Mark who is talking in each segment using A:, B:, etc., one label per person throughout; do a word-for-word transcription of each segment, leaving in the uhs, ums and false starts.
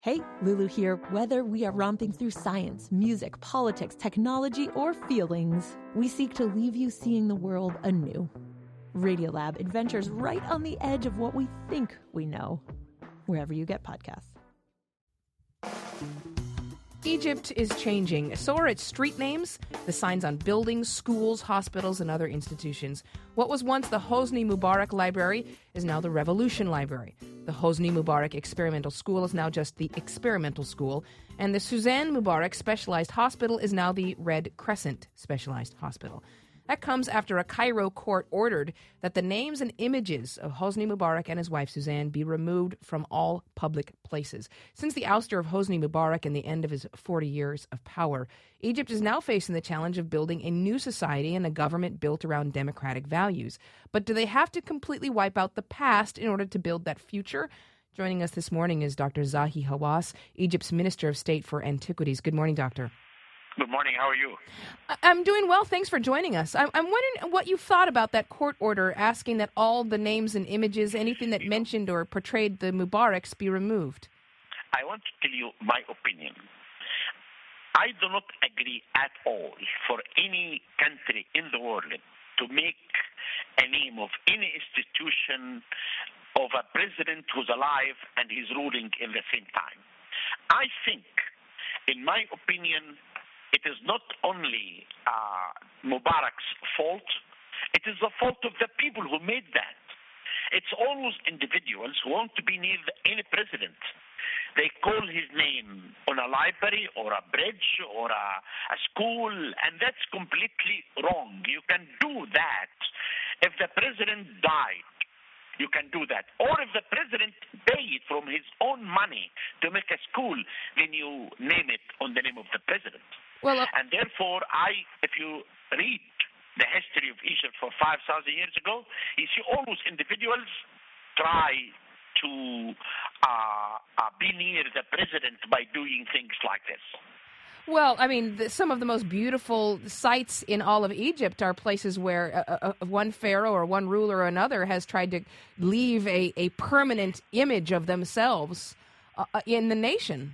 A: Hey, Lulu here. Whether we are romping through science, music, politics, technology, or feelings, we seek to leave you seeing the world anew. Radiolab adventures right on the edge of what we think we know, wherever you get podcasts.
B: Egypt is changing. So are its street names, the signs on buildings, schools, hospitals, and other institutions. What was once the Hosni Mubarak Library is now the Revolution Library. The Hosni Mubarak Experimental School is now just the Experimental School. And the Suzanne Mubarak Specialized Hospital is now the Red Crescent Specialized Hospital. That comes after a Cairo court ordered that the names and images of Hosni Mubarak and his wife Suzanne be removed from all public places. Since the ouster of Hosni Mubarak and the end of his forty years of power, Egypt is now facing the challenge of building a new society and a government built around democratic values. But do they have to completely wipe out the past in order to build that future? Joining us this morning is Doctor Zahi Hawass, Egypt's Minister of State for Antiquities. Good morning, Doctor.
C: Good morning. How are you?
B: I'm doing well. Thanks for joining us. I'm, I'm wondering what you thought about that court order asking that all the names and images, anything that mentioned or portrayed the Mubaraks, be removed.
C: I want to tell you my opinion. I do not agree at all for any country in the world to make a name of any institution of a president who's alive and he's ruling in the same time. I think, in my opinion, it is not only uh, Mubarak's fault, it is the fault of the people who made that. It's always individuals who want to be near any president. They call his name on a library or a bridge or a, a school, and that's completely wrong. You can do that if the president died. You can do that. Or if the president paid from his own money to make a school, then you name it on the name of the president.
B: Well, uh,
C: and therefore, I, if you read the history of Egypt for five thousand years ago, you see almost individuals try to uh, uh, be near the president by doing things like this.
B: Well, I mean, the, some of the most beautiful sites in all of Egypt are places where uh, uh, one pharaoh or one ruler or another has tried to leave a, a permanent image of themselves uh, in the nation.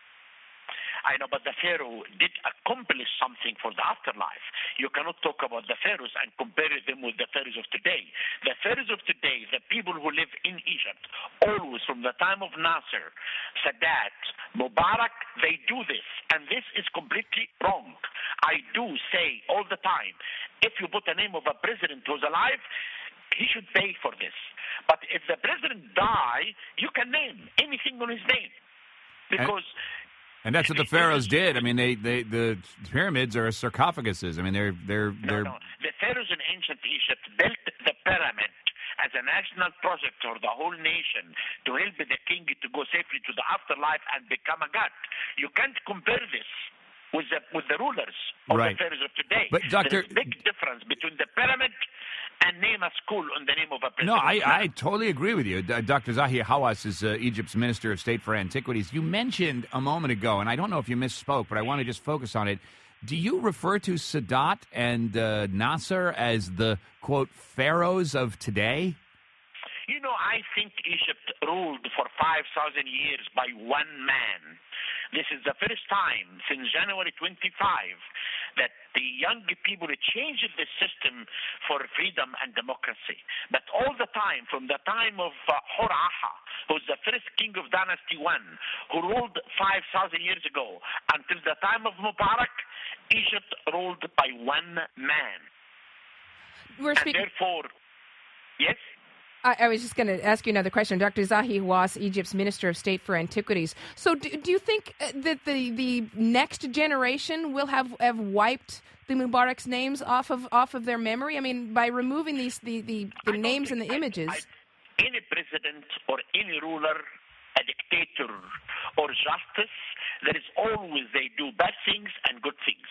C: I know, but the pharaoh did accomplish something for the afterlife. You cannot talk about the pharaohs and compare them with the pharaohs of today. The pharaohs of today, the people who live in Egypt, always from the time of Nasser, Sadat, Mubarak, they do this. And this is completely wrong. I do say all the time, if you put the name of a president who's alive, he should pay for this. But if the president die, you can name anything on his name. Because...
D: And that's what the pharaohs did. I mean, they, they the pyramids are sarcophaguses. I mean, they're they're they're.
C: No, no. The pharaohs in ancient Egypt built the pyramid as a national project for the whole nation to help the king to go safely to the afterlife and become a god. You can't compare this with the with the rulers of
D: right.
C: the pharaohs of today.
D: But Doctor,
C: there's a big difference between the pyramid and name a school on the name of a president.
D: No, I, I totally agree with you. Doctor Zahi Hawass is uh, Egypt's Minister of State for Antiquities. You mentioned a moment ago, and I don't know if you misspoke, but I want to just focus on it. Do you refer to Sadat and uh, Nasser as the, quote, pharaohs of today?
C: You know, I think Egypt ruled for five thousand years by one man. This is the first time since January twenty-fifth that the young people changed the system for freedom and democracy. But all the time, from the time of uh, Hor-Aha, who's the first king of Dynasty One, who ruled five thousand years ago, until the time of Mubarak, Egypt ruled by one man.
B: We're
C: and
B: speaking-
C: therefore, yes?
B: I, I was just going to ask you another question. Doctor Zahi Hawass, Egypt's Minister of State for Antiquities. So do, do you think that the, the next generation will have, have wiped the Mubarak's names off of off of their memory? I mean, by removing these the, the, the names and the images.
C: I, I, any president or any ruler, a dictator or justice, there is always they do bad things and good things.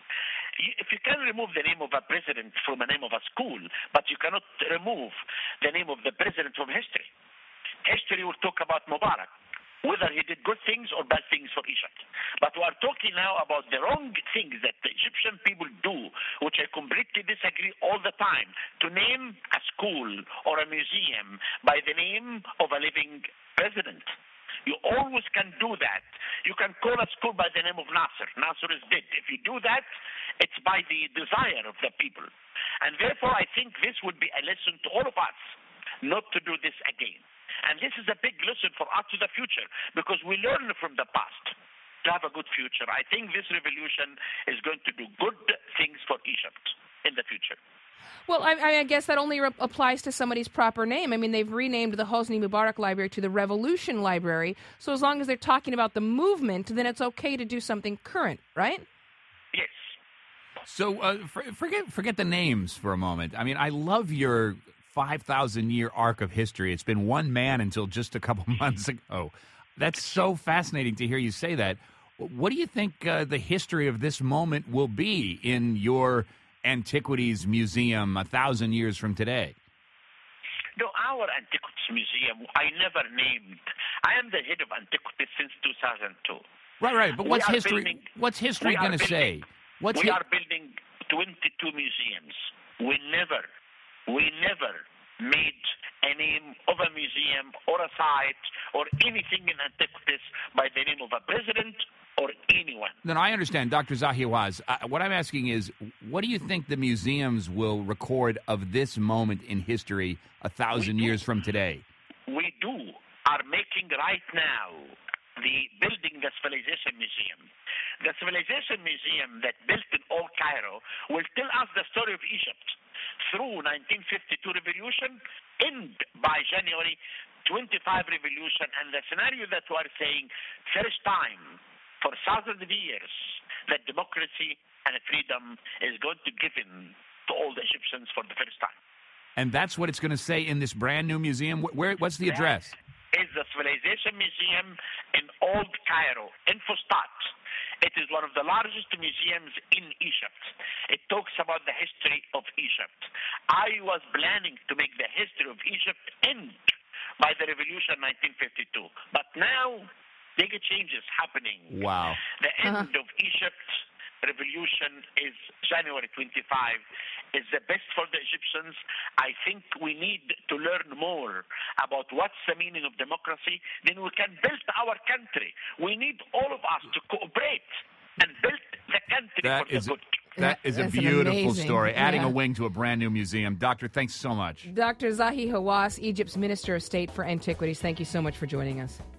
C: If you can remove the name of a president from the name of a school, but you cannot remove the name of the president from history. History will talk about Mubarak, whether he did good things or bad things for Egypt. But we are talking now about the wrong things that the Egyptian people do, which I completely disagree all the time, to name a school or a museum by the name of a living president. You always can do that. You can call a school by the name of Nasser. Nasser is dead. If you do that, it's by the desire of the people. And therefore, I think this would be a lesson to all of us not to do this again. And this is a big lesson for us to the future, because we learn from the past to have a good future. I think this revolution is going to do good things for Egypt in the future.
B: Well, I, I guess that only re- applies to somebody's proper name. I mean, they've renamed the Hosni Mubarak Library to the Revolution Library. So as long as they're talking about the movement, then it's okay to do something current, right?
C: Yes.
D: So uh, for, forget forget the names for a moment. I mean, I love your five thousand year arc of history. It's been one man until just a couple months ago. That's so fascinating to hear you say that. What do you think uh, the history of this moment will be in your Antiquities Museum a thousand years from today?
C: No, our Antiquities Museum, I never named. I am the head of Antiquities since two thousand two.
D: Right, right. But
C: We
D: what's
C: are
D: history?
C: building-
D: what's history
C: we are
D: going to say?
C: building-
D: What's
C: we
D: hi-
C: are building twenty-two museums. We never, we never made a name of a museum or a site or anything in Antiquities by the name of a president or anyone.
D: No, no, I understand, Doctor Zahi Hawass. Uh, what I'm asking is, what do you think the museums will record of this moment in history a thousand
C: We do.
D: years from today?
C: We do are making right now the building the Civilization Museum. The Civilization Museum that built in Old Cairo will tell us the story of Egypt through nineteen fifty-two revolution, end by January twenty-five revolution, and the scenario that we are saying, first time for thousands of years that democracy and freedom is going to be given to all the Egyptians for the first time.
D: And that's what it's going to say in this brand new museum. Wh- Where? What's the address?
C: That is the Civilization Museum in Old Cairo, in Fustat. It is one of the largest museums in Egypt. It talks about the history of Egypt. I was planning to make the history of Egypt end by the revolution nineteen fifty-two. But now, big changes happening.
D: Wow.
C: The end of Egypt revolution is January twenty-fifth. Is the best for the Egyptians. I think we need to learn more about what's the meaning of democracy. Then we can build our country. We need all of us to cooperate and build the country
D: That
C: for
D: is
C: the good.
D: that is a
B: That's an
D: beautiful
B: amazing-
D: story. Adding
B: yeah.
D: a wing to a brand new museum. Doctor, thanks so much.
B: Doctor Zahi Hawass, Egypt's Minister of State for Antiquities, thank you so much for joining us.